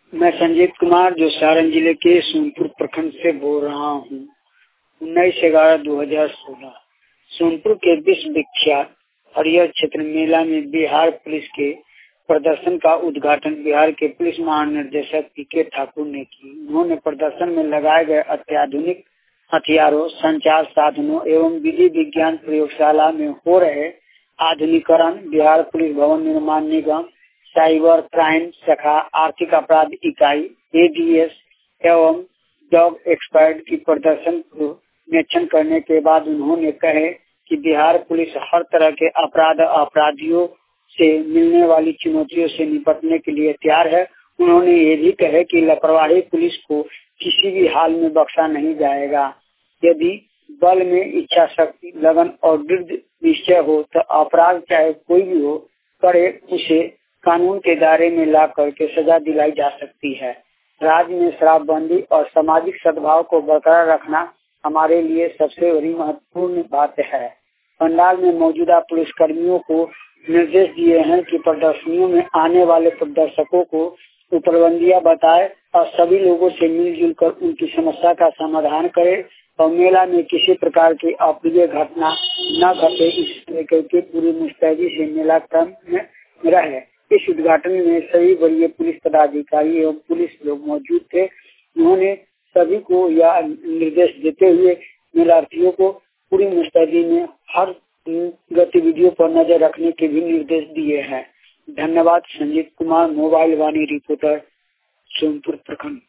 मैं संजीव कुमार जो सारण जिले के सोनपुर प्रखंड से बोल रहा हूँ। 19/11/2016 सोनपुर के विश्व विख्यात हरियर क्षेत्र मेला में बिहार पुलिस के प्रदर्शन का उद्घाटन बिहार के पुलिस महानिदेशक पीके ठाकुर ने की। उन्होंने प्रदर्शन में लगाए गए अत्याधुनिक हथियारों, संचार साधनों एवं विधि विज्ञान प्रयोगशाला में हो रहे आधुनिकीकरण, बिहार पुलिस भवन निर्माण निगम, साइबर क्राइम शाखा, आर्थिक अपराध इकाई ADS एवं डॉग एक्सपर्ट की प्रदर्शन को निरीक्षण करने के बाद उन्होंने कहे कि बिहार पुलिस हर तरह के अपराधियों से मिलने वाली चुनौतियों से निपटने के लिए तैयार है। उन्होंने ये भी कहे कि लापरवाही पुलिस को किसी भी हाल में बख्शा नहीं जाएगा। यदि बल में इच्छा शक्ति, लगन और दृढ़ निश्चय हो तो अपराध चाहे कोई भी हो करे उसे कानून के दायरे में ला करके सजा दिलाई जा सकती है। राज्य में शराबबंदी और सामाजिक सद्भाव को बरकरार रखना हमारे लिए सबसे बड़ी महत्वपूर्ण बात है। पंडाल में मौजूदा पुलिस कर्मियों को निर्देश दिए हैं कि प्रदर्शनियों में आने वाले प्रदर्शकों को उपबंदियां बताए और सभी लोगों से मिलजुल कर उनकी समस्या का समाधान करे और मेला में किसी प्रकार की अप्रिय घटना न घटे, इसलिए करके पूरी मुस्तैदी से मेला क्रम में रहे। इस उद्घाटन में सभी वरीय पुलिस पदाधिकारी एवं पुलिस लोग मौजूद थे। उन्होंने सभी को यह निर्देश देते हुए मेलार्थियों को पूरी मुस्तैदी में हर गतिविधियों पर नजर रखने के भी निर्देश दिए हैं। धन्यवाद। संजीव कुमार, मोबाइल वाणी रिपोर्टर, सोनपुर प्रखंड।